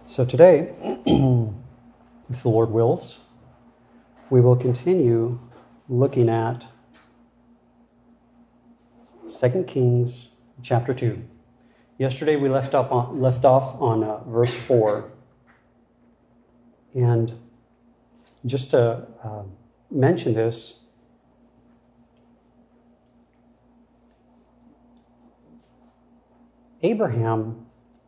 So today, if the Lord wills, we will continue looking at 2 Kings chapter 2. Yesterday we left off on verse 4. And just to mention this, Abraham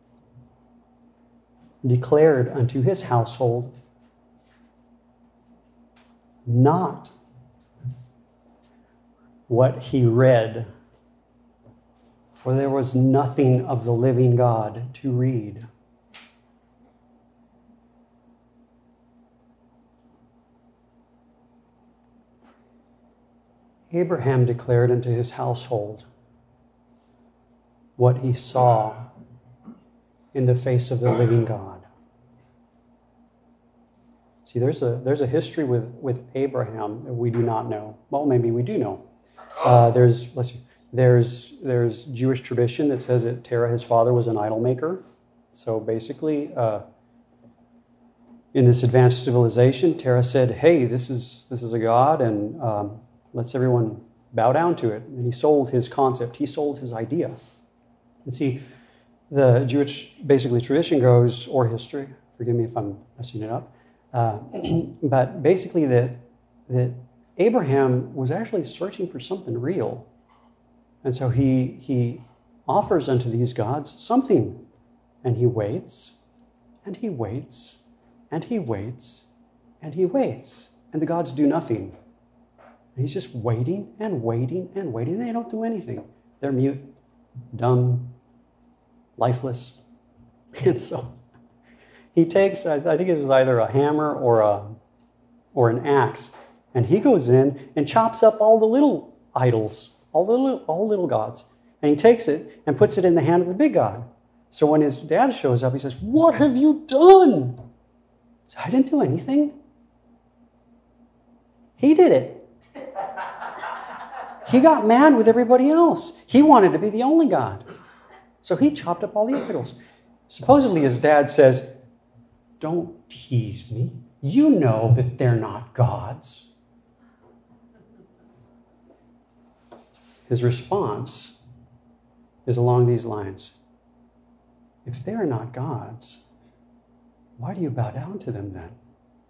declared unto his household not what he read, for there was nothing of the living God to read. Abraham declared unto his household what he saw in the face of the living God. See, there's a history with Abraham that we do not know. Well, maybe we do know. There's Jewish tradition that says that Terah, his father, was an idol maker. So basically, in this advanced civilization, Terah said, "Hey, this is a god, and let's everyone bow down to it." And he sold his concept. He sold his idea. And see, the Jewish basically tradition goes, or history, forgive me if I'm messing it up, but basically that Abraham was actually searching for something real. And so he offers unto these gods something, and he waits, and he waits, and he waits, and he waits, and the gods do nothing. And he's just waiting and waiting and waiting. They don't do anything. They're mute, dumb, lifeless. And so he takes, I think it was either a hammer or an axe, and he goes in and chops up all the little idols, all the little gods. And he takes it and puts it in the hand of the big god. So when his dad shows up, he says, "What have you done?" He says, "I didn't do anything. He did it." He got mad with everybody else. He wanted to be the only god. So he chopped up all the idols. Supposedly his dad says, "Don't tease me. You know that they're not gods." His response is along these lines. If they are not gods, why do you bow down to them then?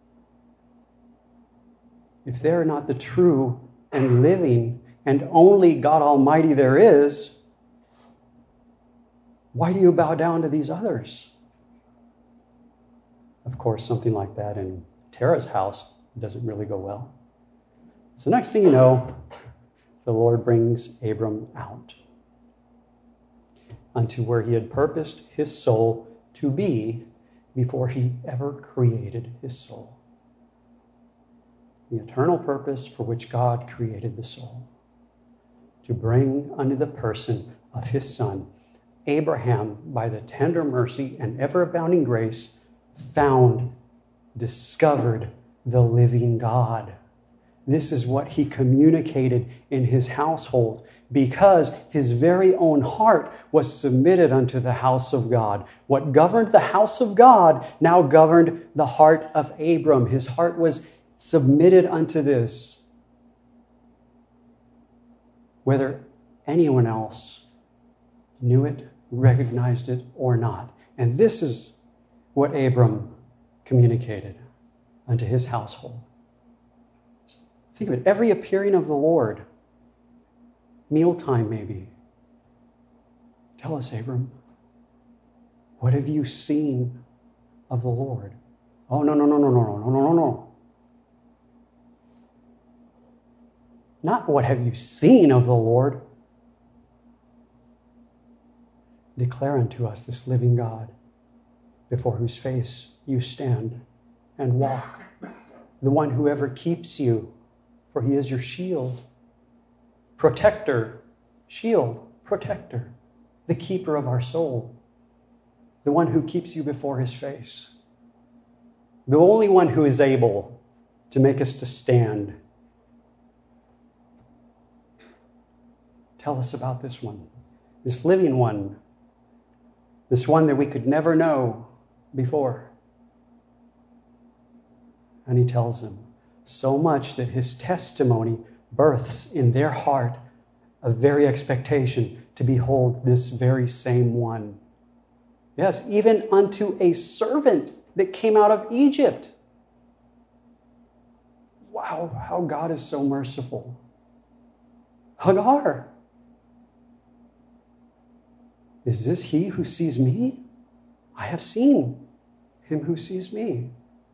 If they are not the true and living and only God Almighty there is, why do you bow down to these others? Of course, something like that in Terah's house doesn't really go well. So next thing you know, the Lord brings Abram out unto where he had purposed his soul to be before he ever created his soul. The eternal purpose for which God created the soul. To bring unto the person of his Son, Abraham, by the tender mercy and ever-abounding grace, discovered the living God. This is what he communicated in his household, because his very own heart was submitted unto the house of God. What governed the house of God now governed the heart of Abram. His heart was submitted unto this, whether anyone else knew it, recognized it, or not. And this is what Abram communicated unto his household. Think of it, every appearing of the Lord, mealtime maybe. Tell us, Abram, what have you seen of the Lord? Oh, no. Not what have you seen of the Lord. Declare unto us this living God, before whose face you stand and walk. The one who ever keeps you, for he is your shield. Protector, shield, protector. The keeper of our soul. The one who keeps you before his face. The only one who is able to make us to stand. Tell us about this one, this living one, this one that we could never know, before. And he tells them so much that his testimony births in their heart a very expectation to behold this very same one. Yes, even unto a servant that came out of Egypt. Wow, how God is so merciful. Hagar, is this he who sees me? I have seen him who sees me.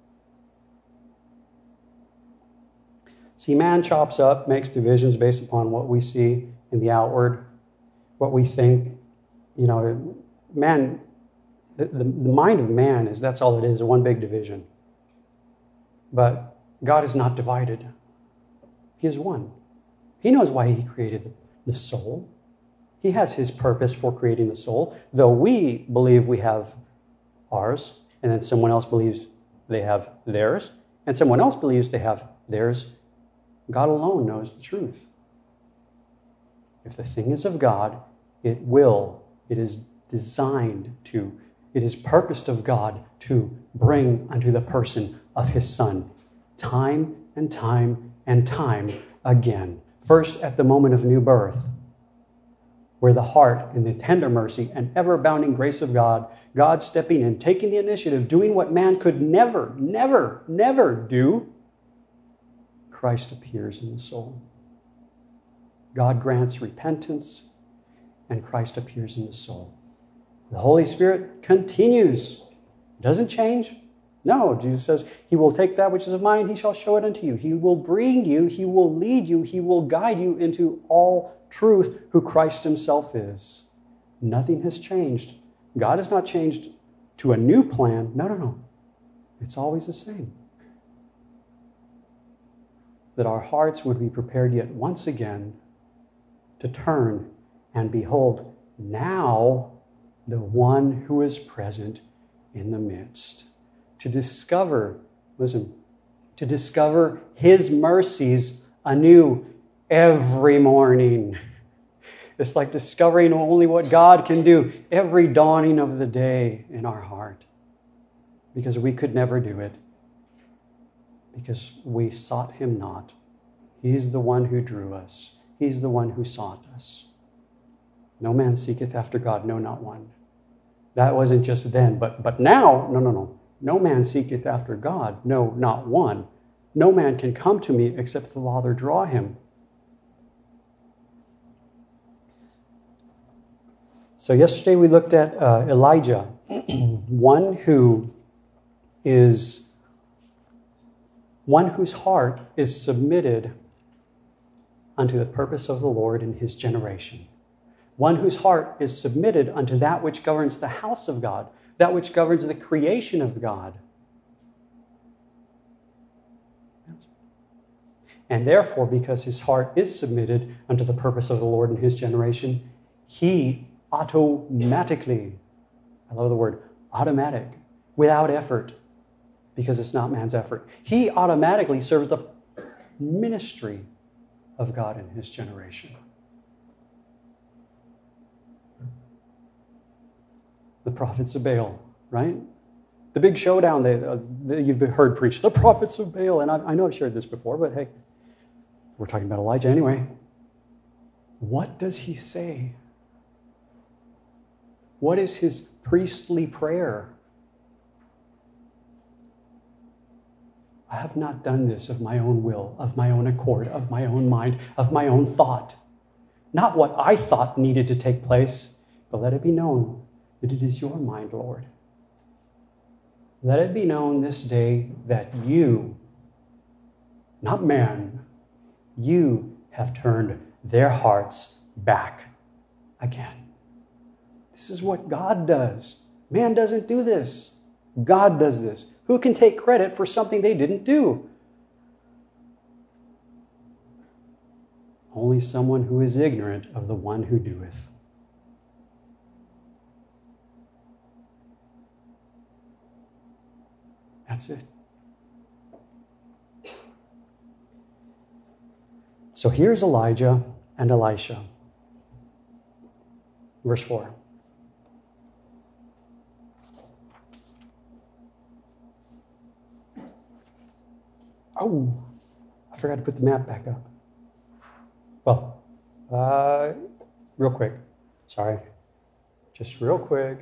See, man chops up, makes divisions based upon what we see in the outward, what we think. You know, man, the mind of man that's all it is, one big division. But God is not divided. He is one. He knows why he created the soul. He has his purpose for creating the soul, though we believe we have ours, and then someone else believes they have theirs, and someone else believes they have theirs. God alone knows the truth. If the thing is of God, it is designed to, it is purposed of God to bring unto the person of his Son time and time and time again. First, at the moment of new birth, where the heart in the tender mercy and ever-abounding grace of God, God stepping in, taking the initiative, doing what man could never do, Christ appears in the soul. God grants repentance, and Christ appears in the soul. The Holy Spirit continues. Doesn't change. No, Jesus says, he will take that which is of mine, he shall show it unto you. He will bring you, he will lead you, he will guide you into all truth, who Christ himself is. Nothing has changed. God has not changed to a new plan. No. It's always the same. That our hearts would be prepared yet once again to turn and behold now the one who is present in the midst. To discover his mercies anew every morning. It's like discovering only what God can do every dawning of the day in our heart. Because we could never do it. Because we sought him not. He's the one who drew us. He's the one who sought us. No man seeketh after God, no, not one. That wasn't just then, but now, no. No man seeketh after God, no, not one. No man can come to me except the Father draw him. So yesterday we looked at Elijah, one whose heart is submitted unto the purpose of the Lord in his generation. One whose heart is submitted unto that which governs the house of God, that which governs the creation of God. And therefore, because his heart is submitted unto the purpose of the Lord in his generation, he automatically, I love the word, automatic, without effort, because it's not man's effort, he automatically serves the ministry of God in his generation. The prophets of Baal, right? The big showdown that you've heard preached, the prophets of Baal. And I know I've shared this before, but hey, we're talking about Elijah anyway. What does he say? What is his priestly prayer? I have not done this of my own will, of my own accord, of my own mind, of my own thought. Not what I thought needed to take place, but let it be known that it is your mind, Lord. Let it be known this day that you, not man, you have turned their hearts back again. This is what God does. Man doesn't do this. God does this. Who can take credit for something they didn't do? Only someone who is ignorant of the one who doeth. That's it. So here's Elijah and Elisha. Verse 4. Oh, I forgot to put the map back up. Well, real quick. Sorry. Just real quick.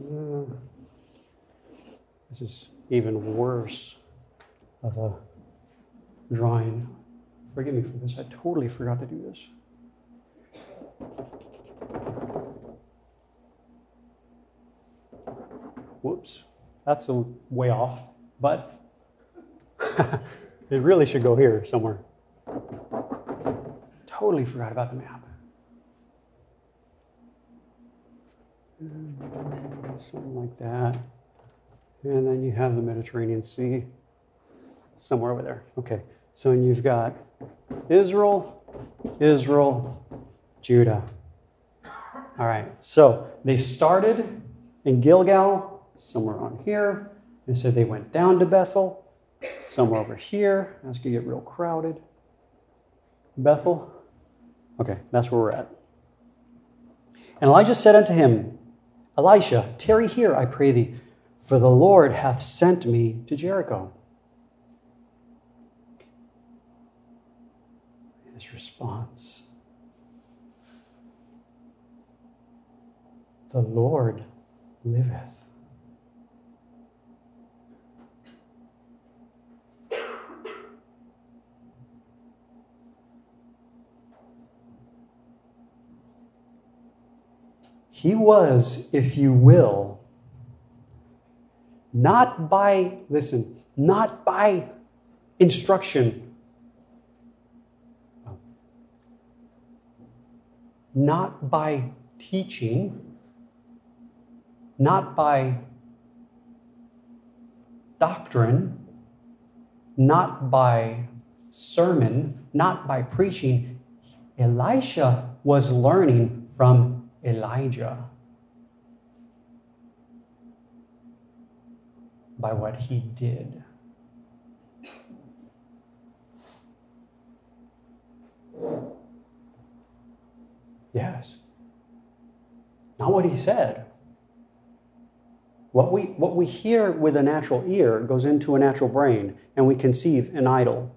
This is even worse of a drawing. Forgive me for this. I totally forgot to do this. Whoops. That's a way off. But it really should go here somewhere. Totally forgot about the map. Something like that. And then you have the Mediterranean Sea somewhere over there. Okay, so you've got Israel, Judah. All right, so they started in Gilgal, somewhere on here. They said they went down to Bethel, somewhere over here. That's going to get real crowded. Bethel. Okay, that's where we're at. And Elijah said unto him, Elisha, tarry here, I pray thee, for the Lord hath sent me to Jericho. His response, the Lord liveth. He was, if you will, not by instruction, not by teaching, not by doctrine, not by sermon, not by preaching. Elisha was learning from Elijah by what he did. Yes. Not what he said. What we hear with a natural ear goes into a natural brain, and we conceive an idol.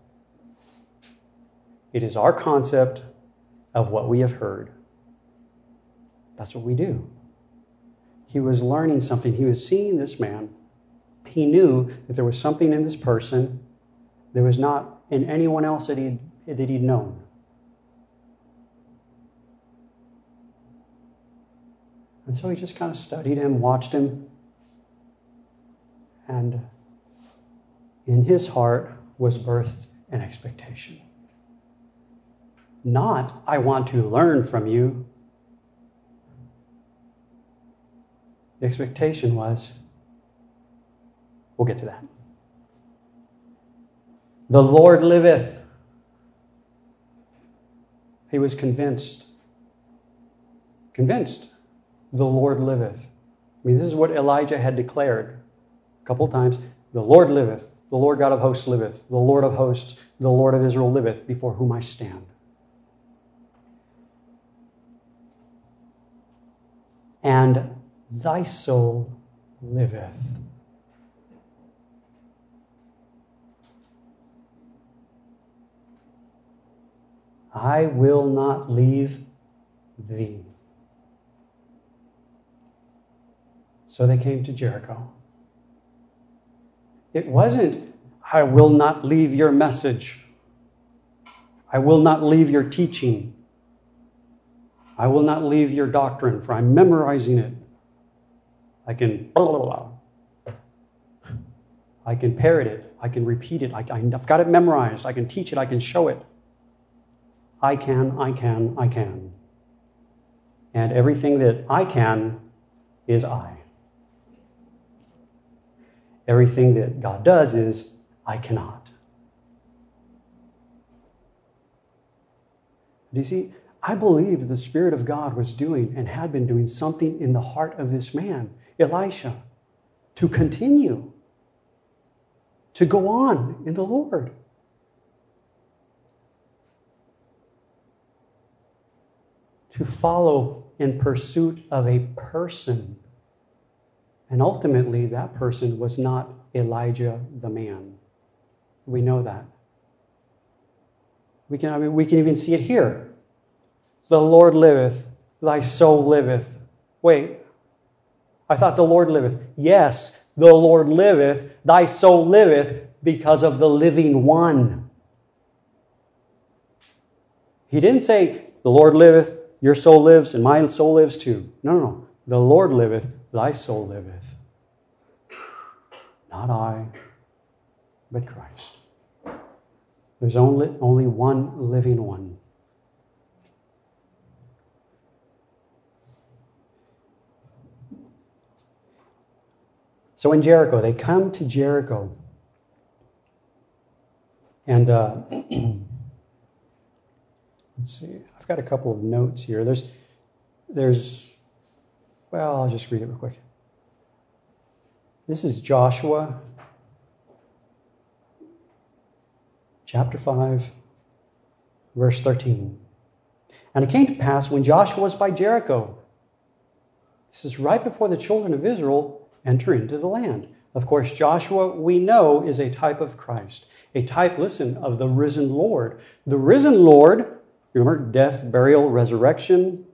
It is our concept of what we have heard. That's what we do. He was learning something. He was seeing this man. He knew that there was something in this person that was not in anyone else that he'd known. And so he just kind of studied him, watched him, and in his heart was birthed an expectation. Not, I want to learn from you. The expectation was, we'll get to that. The Lord liveth. He was convinced. Convinced. The Lord liveth. I mean, this is what Elijah had declared a couple times. The Lord liveth. The Lord God of hosts liveth. The Lord of hosts, the Lord of Israel liveth, before whom I stand. And thy soul liveth. I will not leave thee. So they came to Jericho. It wasn't, I will not leave your message. I will not leave your teaching. I will not leave your doctrine, for I'm memorizing it. I can parrot it. I can repeat it. I've got it memorized. I can teach it. I can show it. I can. And everything that I can is I. Everything that God does is I cannot. Do you see? I believe the Spirit of God was doing and had been doing something in the heart of this man, Elisha, to continue, to go on in the Lord. To follow in pursuit of a person. And ultimately, that person was not Elijah the man. We know that. We can even see it here. The Lord liveth, thy soul liveth. Wait, I thought the Lord liveth. Yes, the Lord liveth, thy soul liveth, because of the living one. He didn't say, the Lord liveth, your soul lives, and my soul lives too. No. The Lord liveth, thy soul liveth. Not I, but Christ. There's only one living one. So in Jericho, they come to Jericho. And let's see. I've got a couple of notes here. Well, I'll just read it real quick. This is Joshua, chapter 5, verse 13. And it came to pass when Joshua was by Jericho. This is right before the children of Israel enter into the land. Of course, Joshua, we know, is a type of Christ. A type, listen, of the risen Lord. The risen Lord, remember, death, burial, resurrection.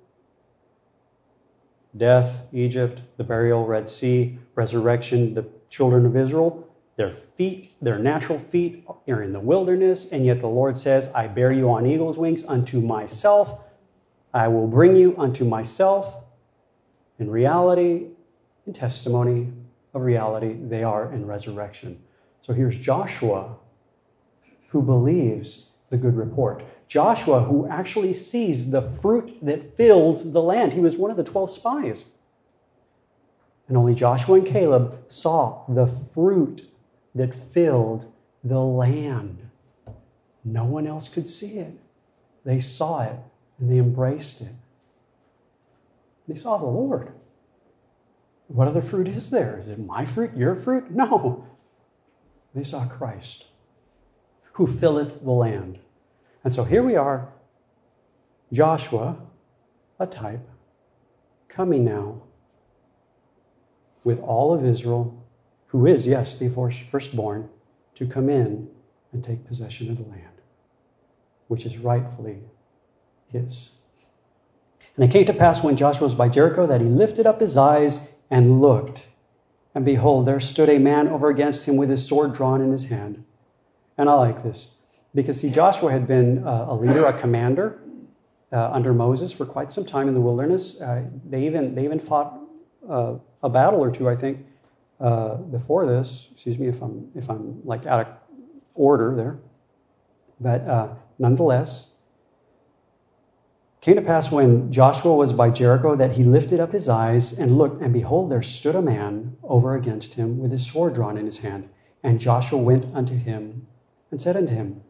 Death, Egypt, the burial, Red Sea, resurrection, the children of Israel. Their natural feet are in the wilderness, and yet the Lord says, I bear you on eagle's wings unto myself. I will bring you unto myself. In reality, in testimony of reality, they are in resurrection. So here's Joshua, who believes the good report. Joshua, who actually sees the fruit that fills the land. He was one of the 12 spies. And only Joshua and Caleb saw the fruit that filled the land. No one else could see it. They saw it and they embraced it. They saw the Lord. What other fruit is there? Is it my fruit, your fruit? No. They saw Christ, who filleth the land. And so here we are, Joshua, a type, coming now with all of Israel, who is, yes, the firstborn, to come in and take possession of the land, which is rightfully his. And it came to pass when Joshua was by Jericho that he lifted up his eyes and looked, and behold, there stood a man over against him with his sword drawn in his hand. And I like this, because see, Joshua had been a leader, a commander under Moses for quite some time in the wilderness. They even fought a battle or two, I think, before this. Excuse me if I'm like out of order there, but nonetheless. Came to pass when Joshua was by Jericho that he lifted up his eyes and looked, and behold, there stood a man over against him with his sword drawn in his hand. And Joshua went unto him and said unto him,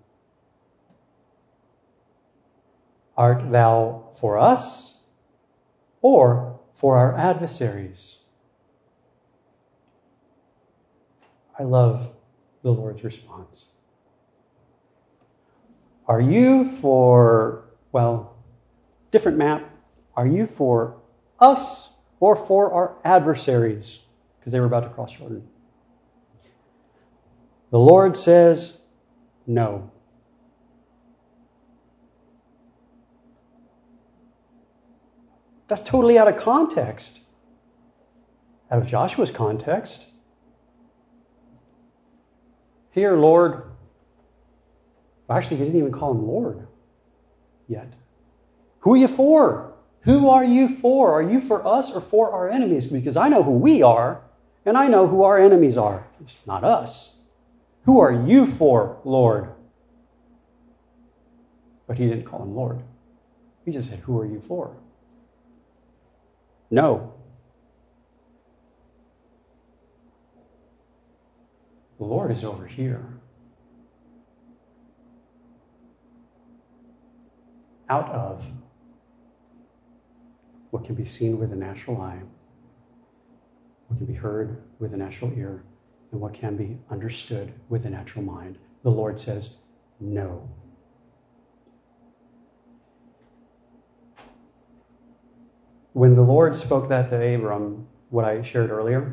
Art thou for us or for our adversaries? I love the Lord's response. Are you for, different map. Are you for us or for our adversaries? Because they were about to cross Jordan. The Lord says, no. That's totally out of context. Out of Joshua's context. Here, Lord. Actually, he didn't even call him Lord yet. Who are you for? Who are you for? Are you for us or for our enemies? Because I know who we are, and I know who our enemies are. It's not us. Who are you for, Lord? But he didn't call him Lord. He just said, who are you for? No. The Lord is over here. Out of what can be seen with the natural eye, what can be heard with the natural ear, and what can be understood with the natural mind. The Lord says, no. When the Lord spoke that to Abram, what I shared earlier,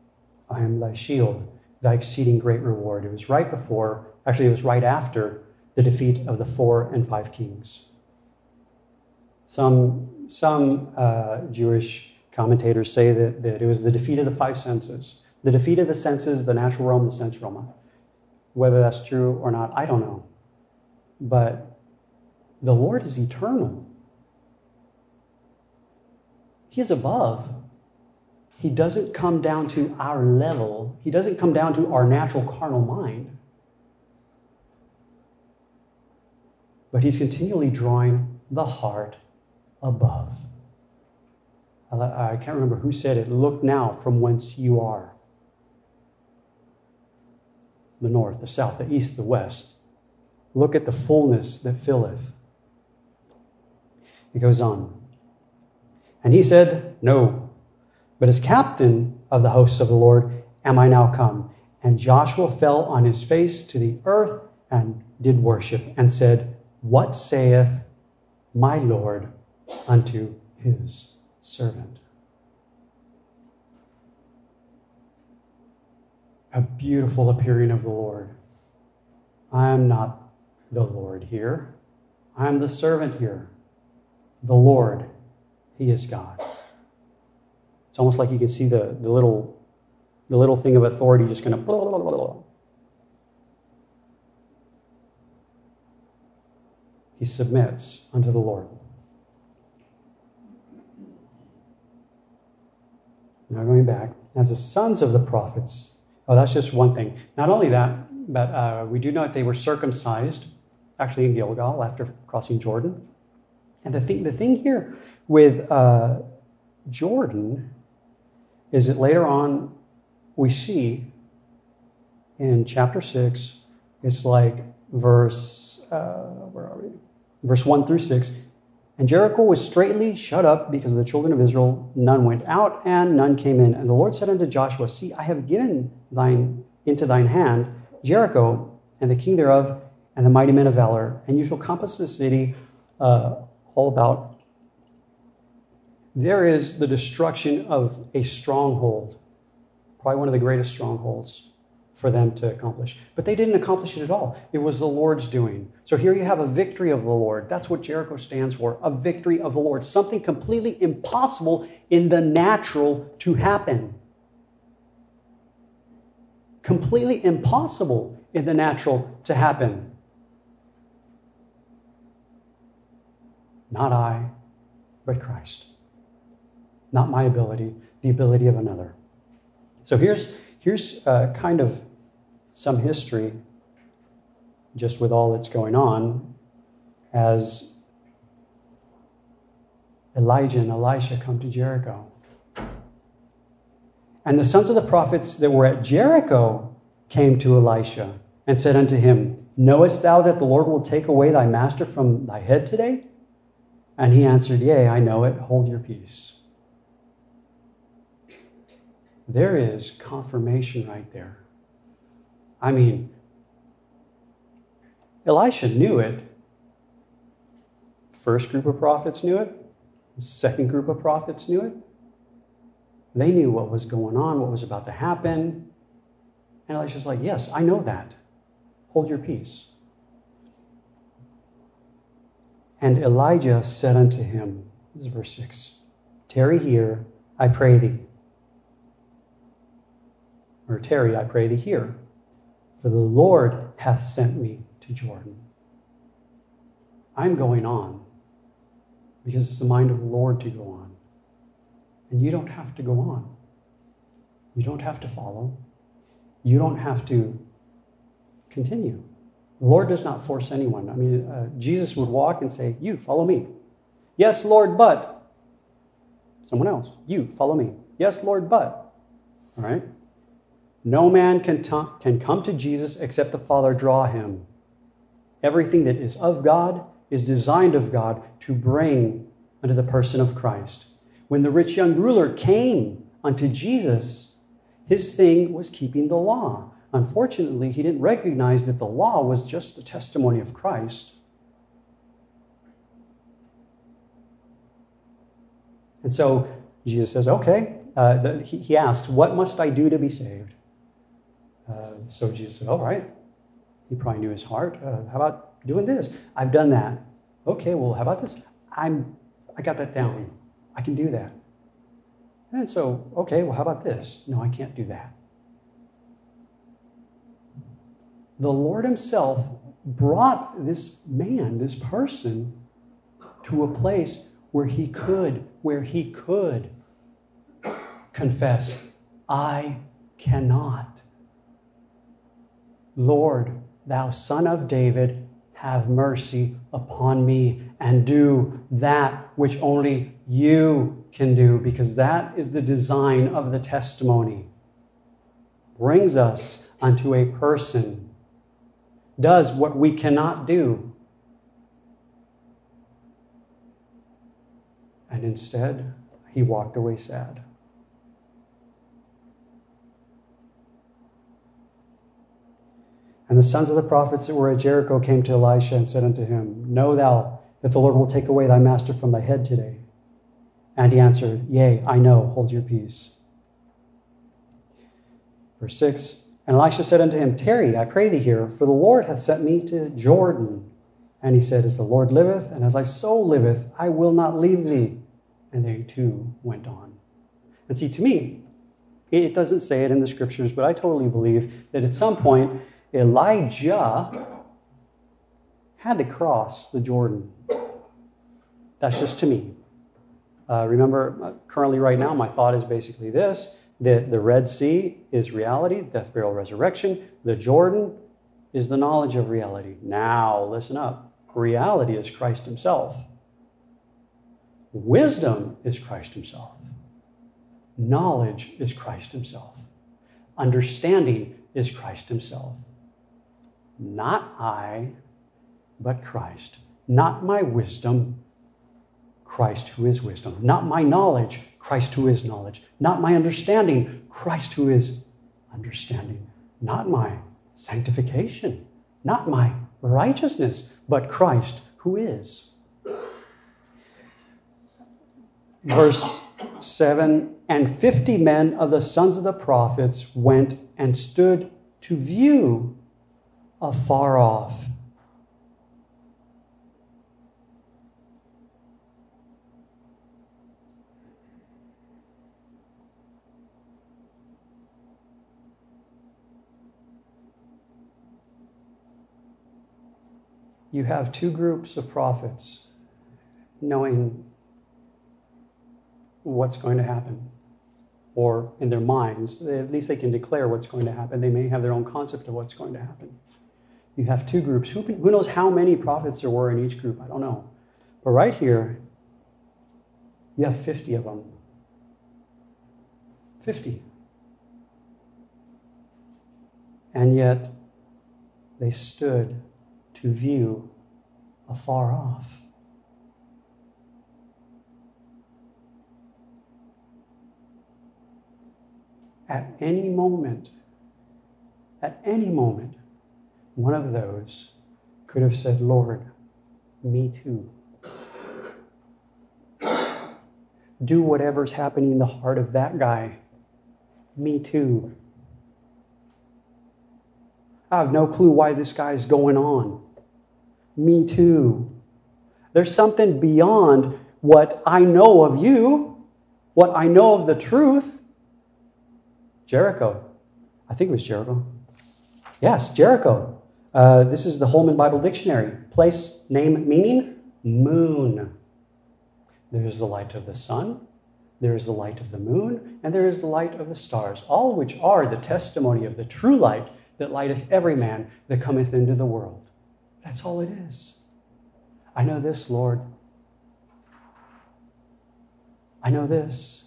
I am thy shield, thy exceeding great reward. It was right before, actually it was right after the defeat of the 4 and 5 kings. Some Jewish commentators say that it was the defeat of the 5 senses. The defeat of the senses, the natural realm, the sense realm. Whether that's true or not, I don't know. But the Lord is eternal. He is above. He doesn't come down to our level. He doesn't come down to our natural carnal mind. But he's continually drawing the heart above. I can't remember who said it. Look now from whence you are. The north, the south, the east, the west. Look at the fullness that filleth. It goes on. And he said, no, but as captain of the hosts of the Lord am I now come. And Joshua fell on his face to the earth and did worship and said, what saith my Lord unto his servant? A beautiful appearing of the Lord. I am not the Lord here. I am the servant here. The Lord, he is God. It's almost like you can see the little thing of authority just kind of blah, blah, blah, blah. He submits unto the Lord. Now going back, as the sons of the prophets. Oh, that's just one thing. Not only that, but we do know that they were circumcised, actually in Gilgal after crossing Jordan. And the thing here with Jordan is that later on we see in chapter 6, it's like verse 1 through 6. And Jericho was straitly shut up because of the children of Israel. None went out and none came in. And the Lord said unto Joshua, see, I have given into thine hand Jericho and the king thereof and the mighty men of valor. And you shall compass the city all about. There is the destruction of a stronghold. Probably one of the greatest strongholds for them to accomplish. But they didn't accomplish it at all. It was the Lord's doing. So here you have a victory of the Lord. That's what Jericho stands for, a victory of the Lord. Something completely impossible in the natural to happen. Completely impossible in the natural to happen. Not I, but Christ. Not my ability, the ability of another. So here's kind of some history, just with all that's going on, as Elijah and Elisha come to Jericho. And the sons of the prophets that were at Jericho came to Elisha and said unto him, knowest thou that the Lord will take away thy master from thy head today? And he answered, yea, I know it. Hold your peace. There is confirmation right there. I mean, Elisha knew it. First group of prophets knew it. The second group of prophets knew it. They knew what was going on, what was about to happen. And Elisha's like, yes, I know that. Hold your peace. And Elijah said unto him, this is verse 6, tarry here, I pray thee. Or tarry, I pray thee here. For the Lord hath sent me to Jordan. I'm going on because it's the mind of the Lord to go on. And you don't have to go on. You don't have to follow. You don't have to continue. The Lord does not force anyone. I mean, Jesus would walk and say, you, follow me. Yes, Lord, but. Someone else, you, follow me. Yes, Lord, but. All right? No man can come to Jesus except the Father draw him. Everything that is of God is designed of God to bring unto the person of Christ. When the rich young ruler came unto Jesus, his thing was keeping the law. Unfortunately, he didn't recognize that the law was just the testimony of Christ. And so Jesus says, okay. He asked, what must I do to be saved? So Jesus said, all right. He probably knew his heart. How about doing this. I've done that. Okay, well, how about this? I got that down. I can do that. And so, okay, well, how about this? No, I can't do that. The Lord himself brought this man, this person, to a place where he could confess, I cannot. Lord, thou Son of David, have mercy upon me and do that which only you can do, because that is the design of the testimony. Brings us unto a person, does what we cannot do, and instead he walked away sad. And the sons of the prophets that were at Jericho came to Elisha and said unto him, Know thou that the Lord will take away thy master from thy head today? And he answered, Yea, I know, hold your peace. Verse 6, And Elisha said unto him, Tarry, I pray thee here, for the Lord hath sent me to Jordan. And he said, As the Lord liveth, and as thy soul liveth, I will not leave thee. And they too went on. And see, to me, it doesn't say it in the scriptures, but I totally believe that at some point, Elijah had to cross the Jordan. That's just to me. Remember, currently right now, my thought is basically this, that the Red Sea is reality, death, burial, resurrection. The Jordan is the knowledge of reality. Now, listen up. Reality is Christ himself. Wisdom is Christ himself. Knowledge is Christ himself. Understanding is Christ himself. Not I, but Christ. Not my wisdom, Christ who is wisdom. Not my knowledge, Christ who is knowledge. Not my understanding, Christ who is understanding. Not my sanctification, not my righteousness, but Christ who is. Verse 7, And 50 men of the sons of the prophets went and stood to view afar off. You have two groups of prophets knowing what's going to happen, or in their minds, at least they can declare what's going to happen. They may have their own concept of what's going to happen. You have two groups. Who knows how many prophets there were in each group? I don't know. But right here, you have 50 of them. 50. And yet, they stood to view afar off. At any moment, one of those could have said, Lord, me too. Do whatever's happening in the heart of that guy. Me too. I have no clue why this guy is going on. Me too. There's something beyond what I know of you, what I know of the truth. Jericho. I think it was Jericho. Yes, Jericho. This is the Holman Bible Dictionary. Place, name, meaning, moon. There's the light of the sun, there is the light of the moon, and there is the light of the stars, all which are the testimony of the true light that lighteth every man that cometh into the world. That's all it is. I know this, Lord. I know this.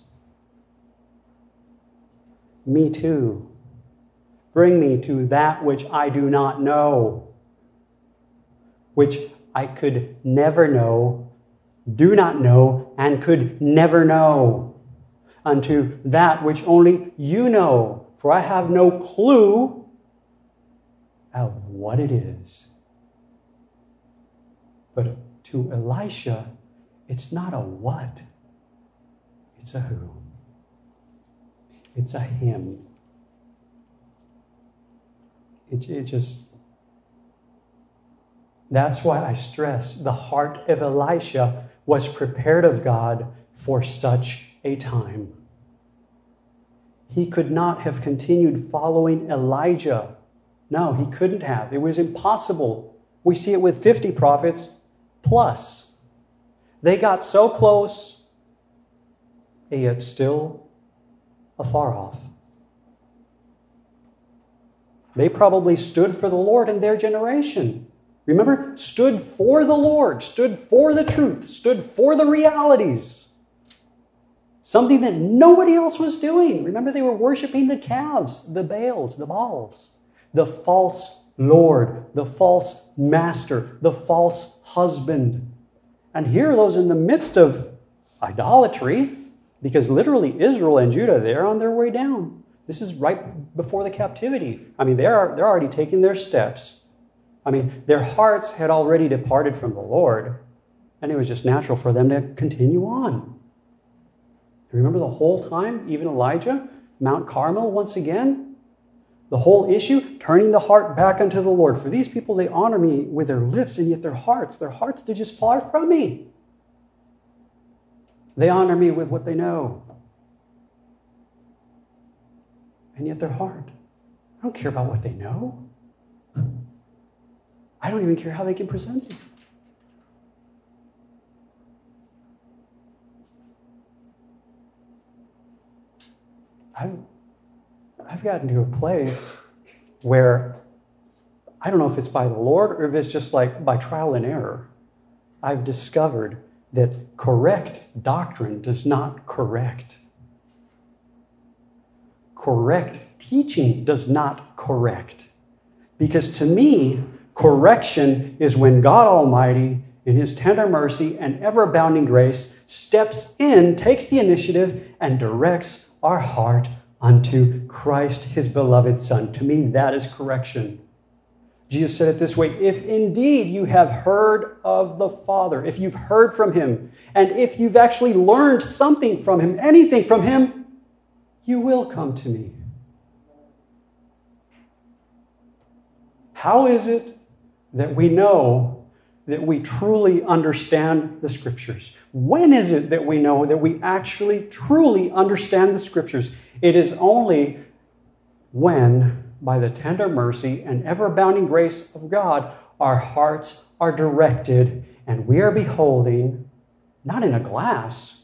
Me too. Bring me to that which I do not know, which I could never know, do not know, and could never know, unto that which only you know, for I have no clue of what it is. But to Elisha, it's not a what, it's a who. It's a him. It just, That's why I stress the heart of Elisha was prepared of God for such a time. He could not have continued following Elijah. No, he couldn't have. It was impossible. We see it with 50 prophets plus. They got so close, and yet still afar off. They probably stood for the Lord in their generation. Remember, stood for the Lord, stood for the truth, stood for the realities. Something that nobody else was doing. Remember, they were worshiping the calves, the Baals, the Baals, the false Lord, the false master, the false husband. And here are those in the midst of idolatry, because literally Israel and Judah, they're on their way down. This is right before the captivity. I mean, they're already taking their steps. I mean, their hearts had already departed from the Lord, and it was just natural for them to continue on. Remember the whole time, even Elijah, Mount Carmel once again? The whole issue, turning the heart back unto the Lord. For these people, they honor me with their lips, and yet their hearts, they're just far from me. They honor me with what they know. And yet their heart, I don't care about what they know. I don't even care how they can present it. I've gotten to a place where I don't know if it's by the Lord or if it's just like by trial and error. I've discovered that correct doctrine does not correct. Correct teaching does not correct. Because to me, correction is when God Almighty, in His tender mercy and ever-abounding grace, steps in, takes the initiative, and directs our heart unto Christ, His beloved Son. To me, that is correction. Jesus said it this way, if indeed you have heard of the Father, if you've heard from Him, and if you've actually learned something from Him, anything from Him, you will come to me. How is it that we know that we truly understand the Scriptures? When is it that we know that we actually truly understand the Scriptures? It is only when, by the tender mercy and ever-abounding grace of God, our hearts are directed and we are beholding, not in a glass,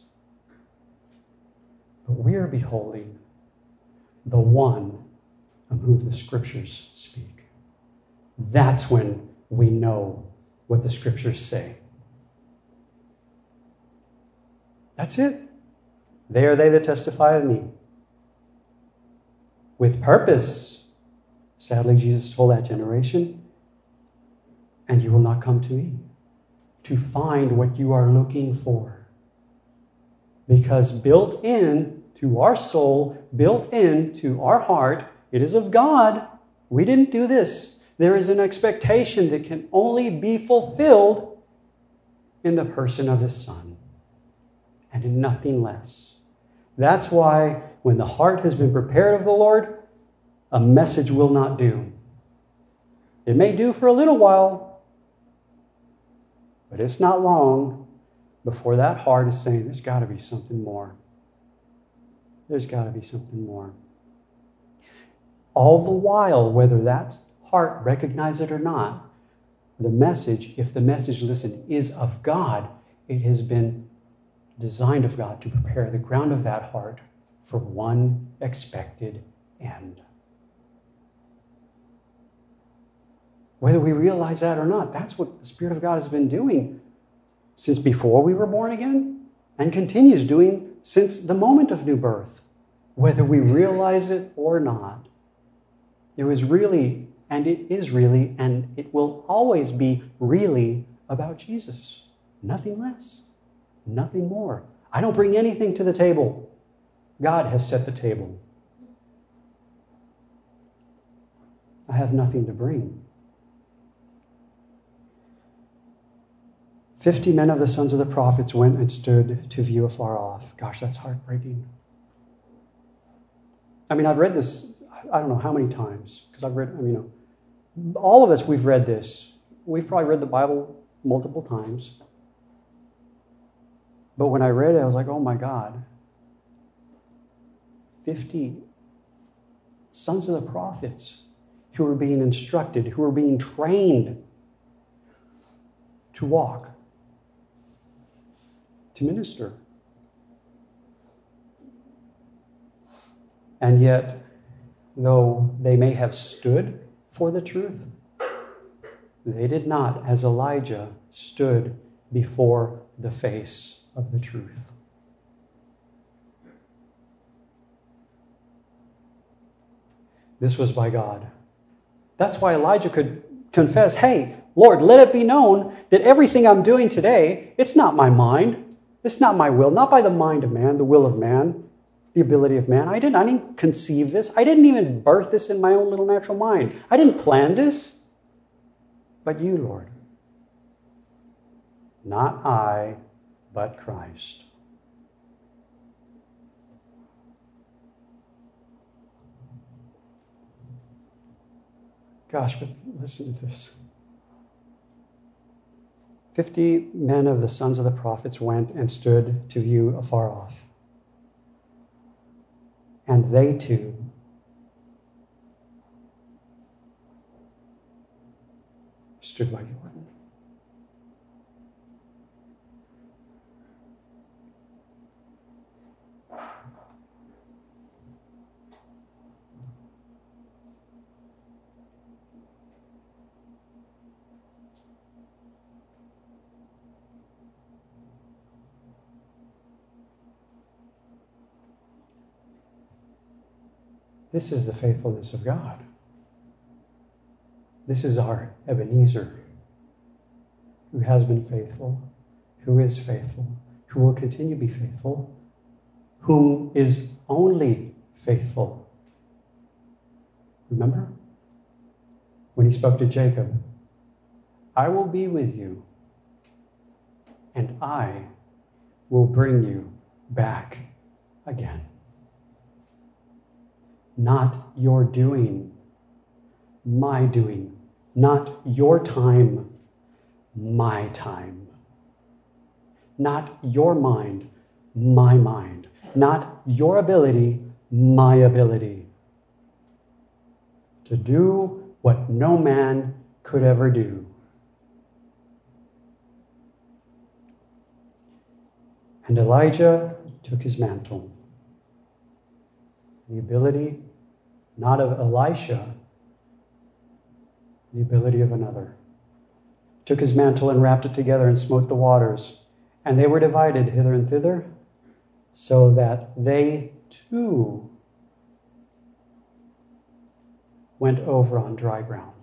but we are beholding the one of whom the Scriptures speak. That's when we know what the Scriptures say. That's it. They are they that testify of me. With purpose. Sadly, Jesus told that generation, and you will not come to me to find what you are looking for. Because built in to our soul, built into our heart, it is of God. We didn't do this. There is an expectation that can only be fulfilled in the person of His Son, and in nothing less. That's why when the heart has been prepared of the Lord, a message will not do. It may do for a little while, but it's not long before that heart is saying, there's got to be something more. There's got to be something more. All the while, whether that heart recognizes it or not, the message, if the message, listen, is of God, it has been designed of God to prepare the ground of that heart for one expected end. Whether we realize that or not, that's what the Spirit of God has been doing since before we were born again and continues doing since the moment of new birth. Whether we realize it or not, it was really, and it is really, and it will always be really about Jesus. Nothing less, nothing more. I don't bring anything to the table. God has set the table. I have nothing to bring. 50 men of the sons of the prophets went and stood to view afar off. Gosh, that's heartbreaking. I mean, I've read this, I don't know how many times, because I've read, all of us, we've read this we've probably read the Bible multiple times. But when I read it, I was like, oh my God. 50 sons of the prophets who were being instructed, who were being trained to walk, to minister. And yet, though they may have stood for the truth, they did not, as Elijah stood before the face of the truth. This was by God. That's why Elijah could confess, hey, Lord, let it be known that everything I'm doing today, it's not my mind. It's not my will, not by the mind of man, the will of man, the ability of man. I didn't conceive this. I didn't even birth this in my own little natural mind. I didn't plan this. But you, Lord. Not I, but Christ. Gosh, but listen to this. 50 men of the sons of the prophets went and stood to view afar off. And they too stood by Jordan. This is the faithfulness of God. This is our Ebenezer, who has been faithful, who is faithful, who will continue to be faithful, whom is only faithful. Remember? When he spoke to Jacob, I will be with you, and I will bring you back again. Not your doing, my doing. Not your time, my time. Not your mind, my mind. Not your ability, my ability. To do what no man could ever do. And Elijah took his mantle. The ability, not of Elisha, the ability of another. Took his mantle and wrapped it together and smote the waters. And they were divided hither and thither, so that they too went over on dry ground.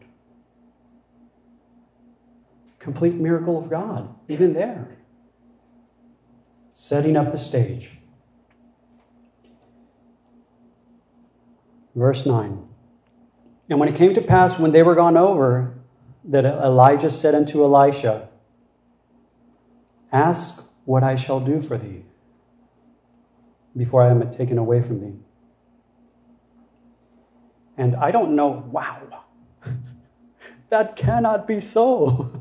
Complete miracle of God, even there. Setting up the stage. Verse 9. And when it came to pass, when they were gone over, that Elijah said unto Elisha, ask what I shall do for thee before I am taken away from thee. And I don't know, wow, that cannot be so.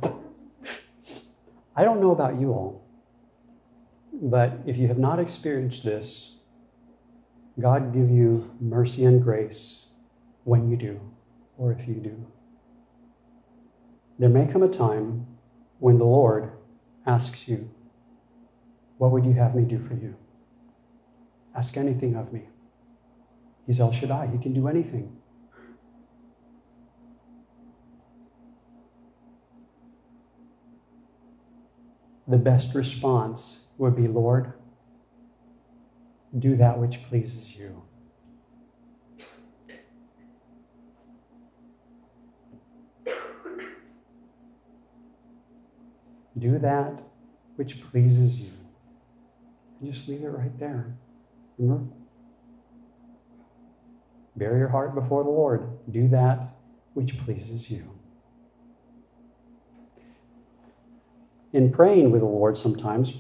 I don't know about you all, but if you have not experienced this, God give you mercy and grace when you do, or if you do. There may come a time when the Lord asks you, what would you have me do for you? Ask anything of me. He's El Shaddai. He can do anything. The best response would be, Lord, do that which pleases you. Do that which pleases you. And just leave it right there. Remember? Bear your heart before the Lord. Do that which pleases you. In praying with the Lord sometimes,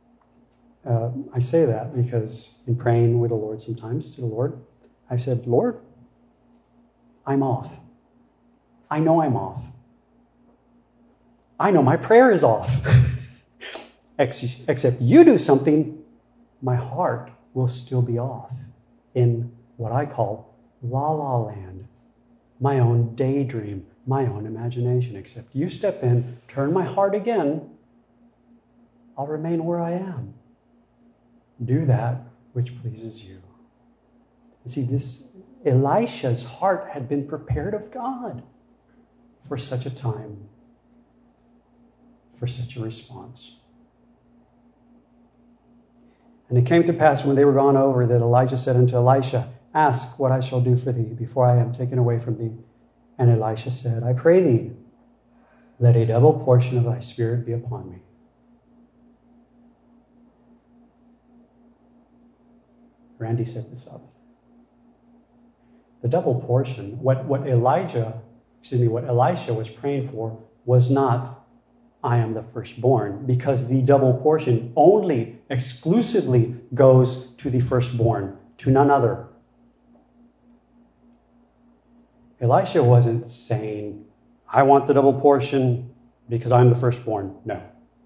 I say that because in praying with the Lord sometimes to the Lord, I've said, Lord, I'm off. I know I'm off. I know my prayer is off. Except you do something, my heart will still be off in what I call la la land, my own daydream, my own imagination. Except you step in, turn my heart again, I'll remain where I am. Do that which pleases you. And see, Elisha's heart had been prepared of God for such a time, for such a response. And it came to pass when they were gone over that Elijah said unto Elisha, ask what I shall do for thee before I am taken away from thee. And Elisha said, I pray thee, let a double portion of thy spirit be upon me. Randy set this up. The double portion, what Elisha was praying for was not, I am the firstborn, because the double portion only exclusively goes to the firstborn, to none other. Elisha wasn't saying, I want the double portion because I'm the firstborn. No.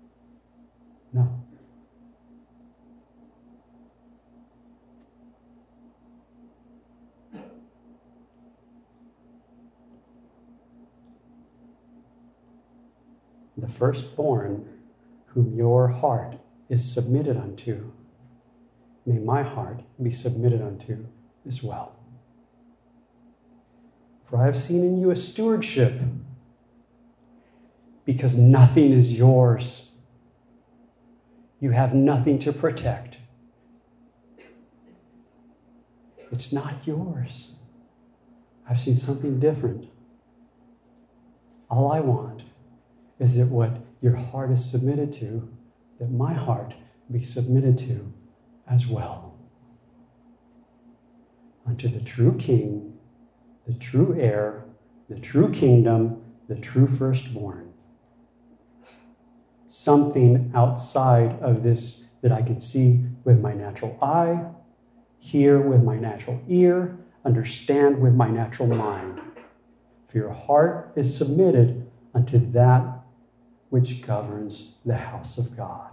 The firstborn whom your heart is submitted unto, may my heart be submitted unto as well. For I have seen in you a stewardship, because nothing is yours. You have nothing to protect. It's not yours. I've seen something different. All I want is that what your heart is submitted to, that my heart be submitted to as well. Unto the true King, the true heir, the true kingdom, the true firstborn. Something outside of this that I can see with my natural eye, hear with my natural ear, understand with my natural mind. For your heart is submitted unto that which governs the house of God.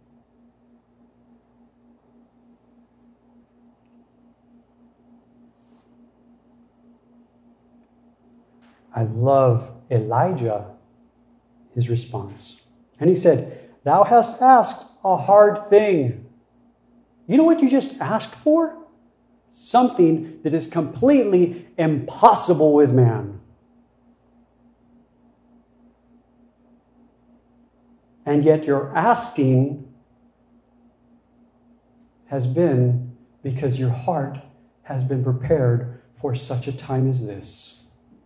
I love Elijah, his response. And he said, thou hast asked a hard thing. You know what you just asked for? Something that is completely impossible with man. And yet your asking has been because your heart has been prepared for such a time as this.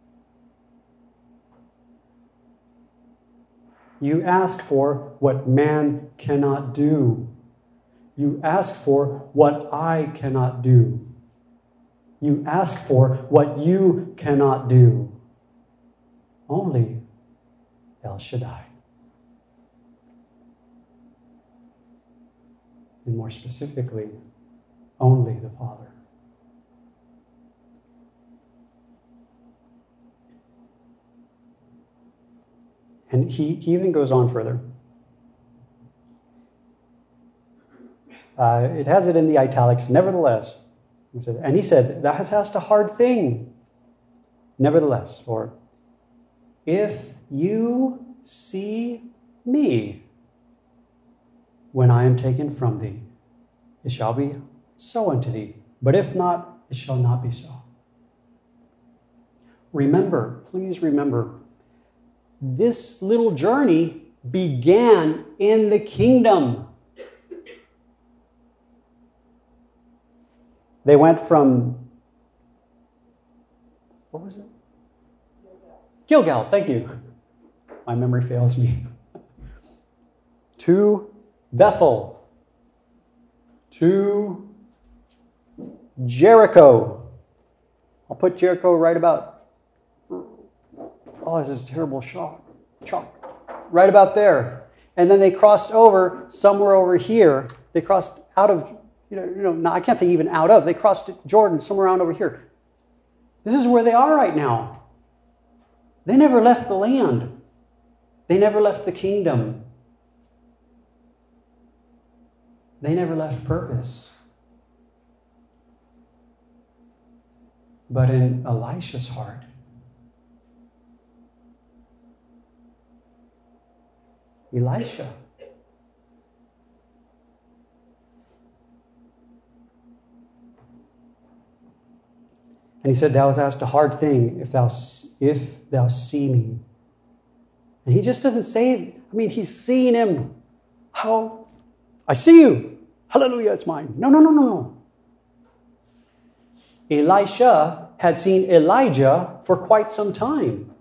You ask for what man cannot do. You ask for what I cannot do. You ask for what you cannot do. Only El Shaddai. And more specifically, only the Father. And he even goes on further. It has it in the italics, nevertheless. And he said, thou hast asked a hard thing. Nevertheless, or if you see me when I am taken from thee, it shall be so unto thee. But if not, it shall not be so. Remember, please remember, this little journey began in the kingdom. They went from, what was it? Gilgal, thank you. My memory fails me. To Bethel. To Jericho. I'll put Jericho right about, this is a terrible chalk. Right about there. And then they crossed over somewhere over here. They crossed out of, no, I can't say even out of. They crossed Jordan somewhere around over here. This is where they are right now. They never left the land. They never left the kingdom. They never left purpose. But in Elisha's heart, Elisha, and he said, "Thou hast asked a hard thing, if thou see me." And he just doesn't say, he's seeing him. How? I see you. Hallelujah, it's mine. No. Elisha had seen Elijah for quite some time.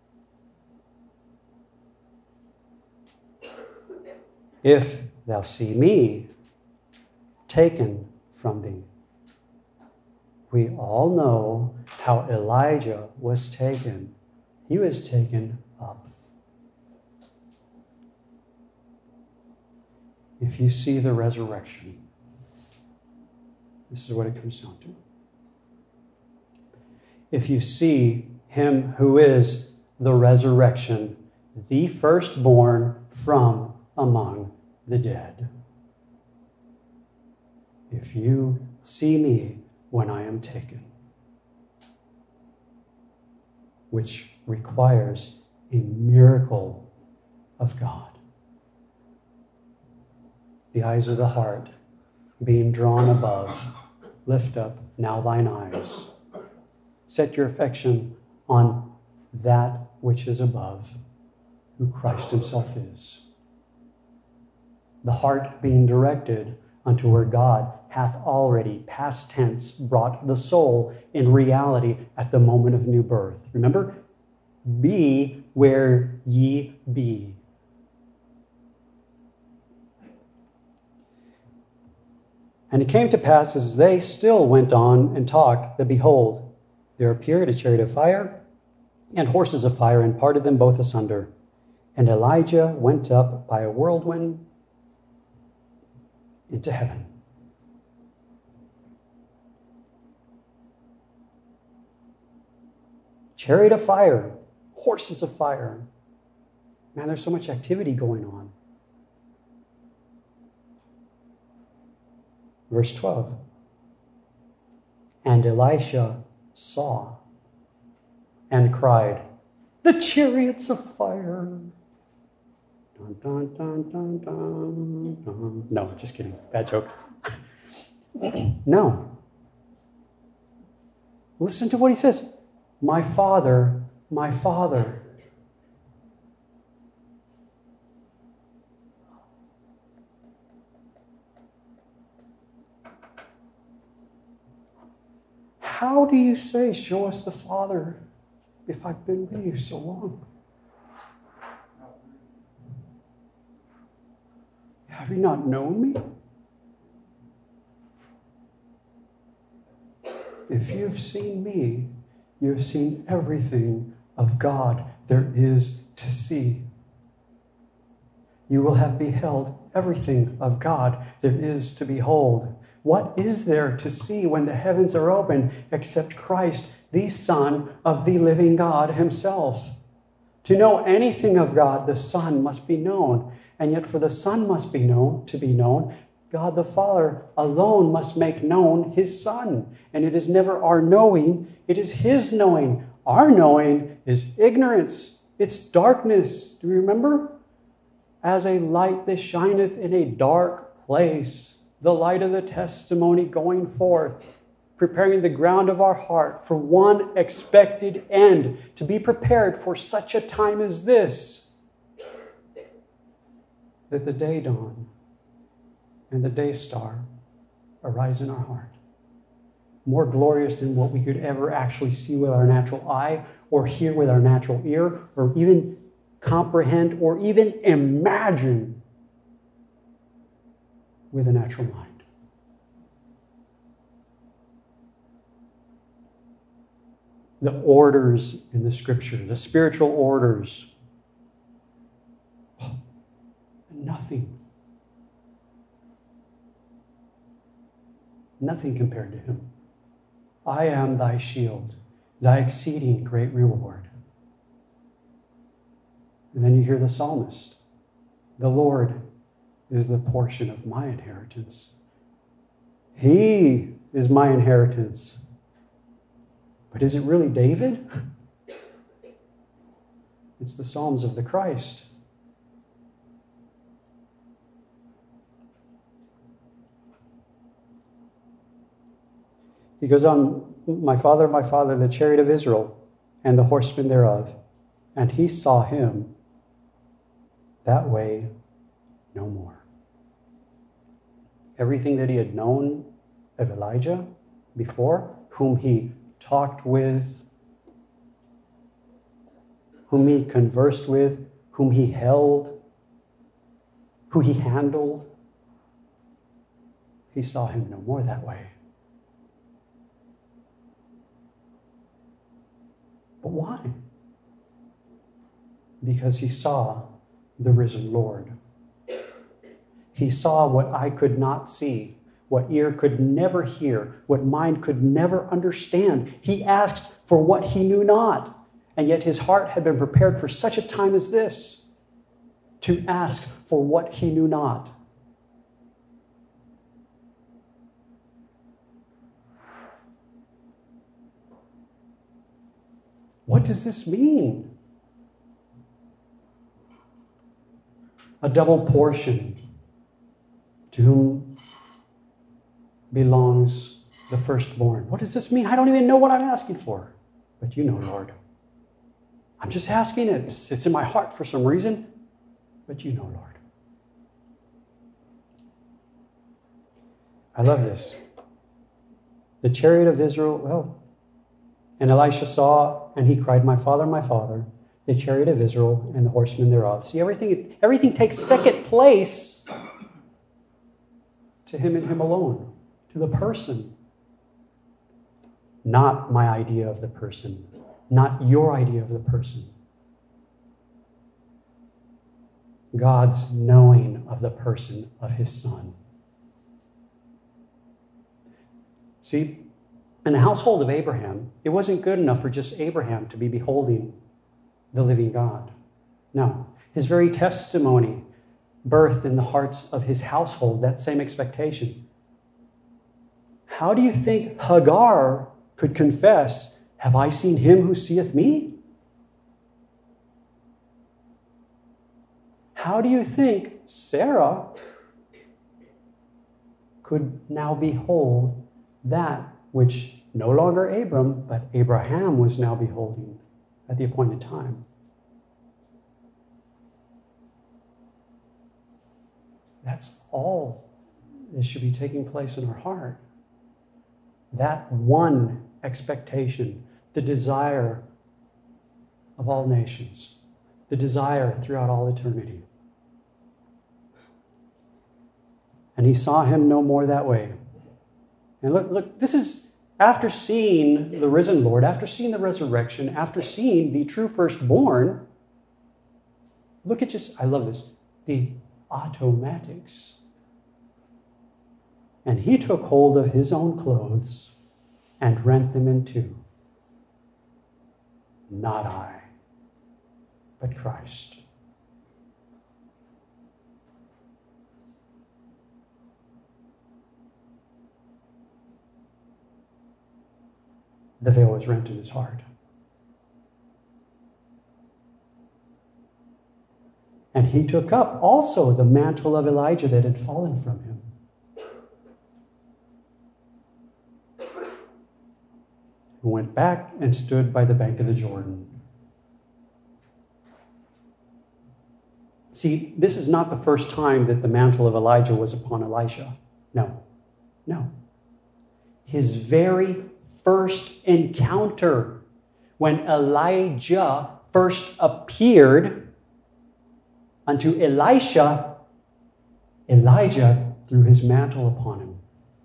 If thou see me taken from thee. We all know how Elijah was taken. He was taken up. If you see the resurrection, this is what it comes down to. If you see him who is the resurrection, the firstborn from among the dead. If you see me when I am taken, which requires a miracle of God. The eyes of the heart being drawn above, lift up now thine eyes. Set your affection on that which is above, who Christ himself is. The heart being directed unto where God hath already, past tense, brought the soul in reality at the moment of new birth. Remember? Be where ye be. And it came to pass, as they still went on and talked, that behold, there appeared a chariot of fire and horses of fire, and parted them both asunder. And Elijah went up by a whirlwind into heaven. Chariot of fire, horses of fire. Man, there's so much activity going on. Verse 12. And Elisha saw and cried, the chariots of fire. Dun, dun, dun, dun, dun, dun. No, just kidding. Bad joke. No. Listen to what he says. My father, my father. How do you say, show us the Father, if I've been with you so long? Have you not known me? If you've seen me, you've seen everything of God there is to see. You will have beheld everything of God there is to behold. What is there to see when the heavens are open except Christ, the Son of the living God himself? To know anything of God, the Son must be known. And yet for the Son must be known, to be known, God the Father alone must make known his Son. And it is never our knowing, it is his knowing. Our knowing is ignorance. It's darkness. Do you remember? As a light that shineth in a dark place. The light of the testimony going forth, preparing the ground of our heart for one expected end, to be prepared for such a time as this, that the day dawn and the day star arise in our heart, more glorious than what we could ever actually see with our natural eye, or hear with our natural ear, or even comprehend, or even imagine with a natural mind. The orders in the Scripture, the spiritual orders, nothing compared to him. I am thy shield, thy exceeding great reward. And then you hear the psalmist, the Lord is the portion of my inheritance. He is my inheritance. But is it really David? It's the Psalms of the Christ. He goes on, my father, the chariot of Israel, and the horsemen thereof. And he saw him that way no more. Everything that he had known of Elijah before, whom he talked with, whom he conversed with, whom he held, who he handled, he saw him no more that way. But why? Because he saw the risen Lord. He saw what eye could not see, what ear could never hear, what mind could never understand. He asked for what he knew not, and yet his heart had been prepared for such a time as this, to ask for what he knew not. What does this mean? A double portion, to whom belongs the firstborn. What does this mean? I don't even know what I'm asking for. But you know, Lord. I'm just asking it. It's in my heart for some reason. But you know, Lord. I love this. The chariot of Israel, and Elisha saw, and he cried, my father, the chariot of Israel and the horsemen thereof. See, everything takes second place to him and him alone, to the person. Not my idea of the person, not your idea of the person. God's knowing of the person of his Son. See, in the household of Abraham, it wasn't good enough for just Abraham to be beholding the living God. No, his very testimony birthed in the hearts of his household that same expectation. How do you think Hagar could confess, have I seen him who seeth me? How do you think Sarah could now behold that which no longer Abram, but Abraham was now beholding at the appointed time? That's all that should be taking place in our heart. That one expectation, the desire of all nations, the desire throughout all eternity. And he saw him no more that way. And look, this is after seeing the risen Lord, after seeing the resurrection, after seeing the true firstborn. Look at I love this, the automatics. And he took hold of his own clothes and rent them in two. Not I, but Christ. The veil was rent in his heart. And he took up also the mantle of Elijah that had fallen from him. And went back and stood by the bank of the Jordan. See, this is not the first time that the mantle of Elijah was upon Elisha. No. His very first encounter, when Elijah first appeared unto Elisha, Elijah threw his mantle upon him.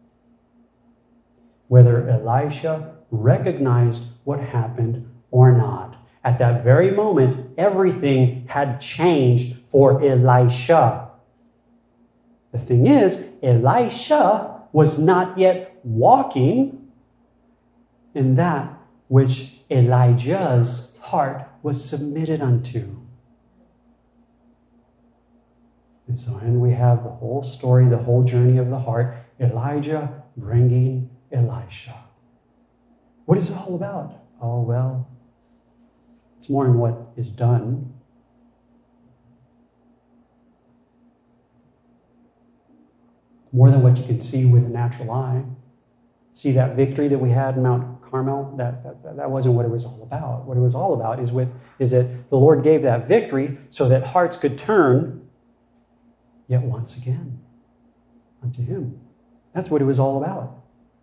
Whether Elisha recognized what happened or not, at that very moment, everything had changed for Elisha. The thing is, Elisha was not yet walking in that which Elijah's heart was submitted unto. And so then we have the whole story, the whole journey of the heart, Elijah bringing Elisha. What is it all about? Oh, well, it's more in what is done. More than what you can see with a natural eye. See that victory that we had in Mount Carmel? That wasn't what it was all about. What it was all about is that the Lord gave that victory so that hearts could turn yet once again unto Him. That's what it was all about.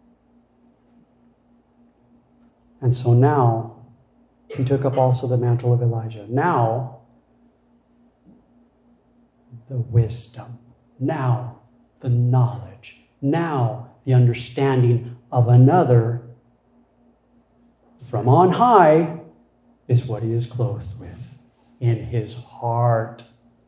And so now, He took up also the mantle of Elijah. Now, the wisdom. Now, the knowledge. Now, the understanding of another from on high is what he is clothed with in his heart.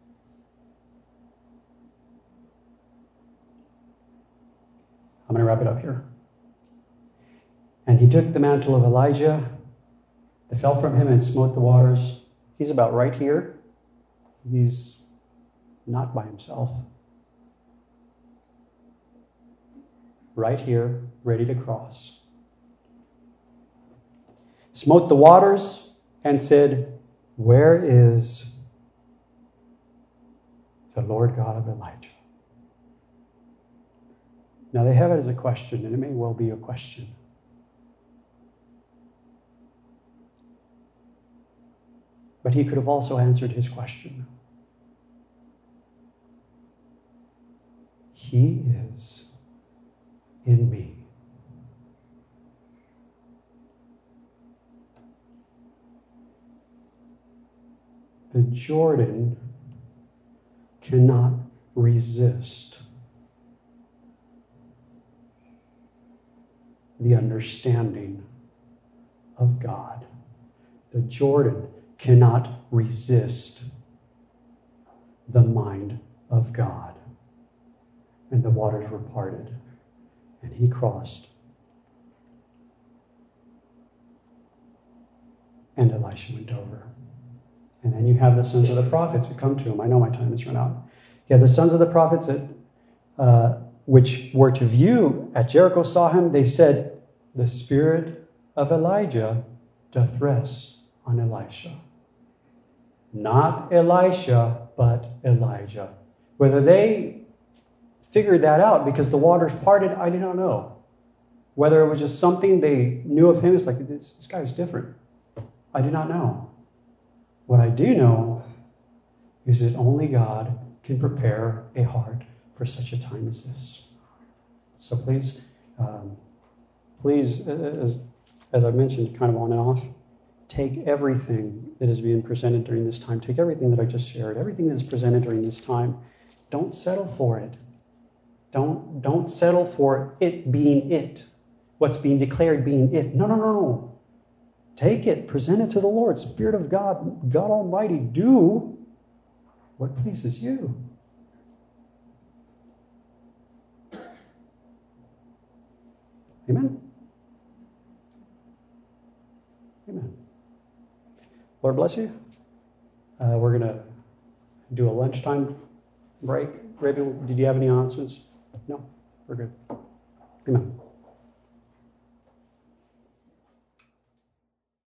I'm going to wrap it up here. And he took the mantle of Elijah that fell from him and smote the waters. He's about right here. He's not by himself. Right here, ready to cross. Smote the waters and said, "Where is the Lord God of Elijah?" Now they have it as a question, and it may well be a question. But he could have also answered his question. He is in me. The Jordan cannot resist the understanding of God. The Jordan cannot resist the mind of God. And the waters were parted, and he crossed. And Elisha went over. And then you have the sons of the prophets that come to him. I know my time has run out. You have the sons of the prophets that, which were to view at Jericho saw him. They said, "The spirit of Elijah doth rest on Elisha." Not Elisha, but Elijah. Whether they figured that out because the waters parted, I do not know. Whether it was just something they knew of him, it's like, this guy is different. I do not know. What I do know is that only God can prepare a heart for such a time as this. So please, as I mentioned kind of on and off, take everything that is being presented during this time. Take everything that I just shared, everything that is presented during this time. Don't settle for it. Don't settle for it being it. What's being declared being it. No. Take it, present it to the Lord. Spirit of God, God Almighty, do what pleases you. Amen? Amen. Lord bless you. We're going to do a lunchtime break. Raven, did you have any announcements? No? We're good. Amen.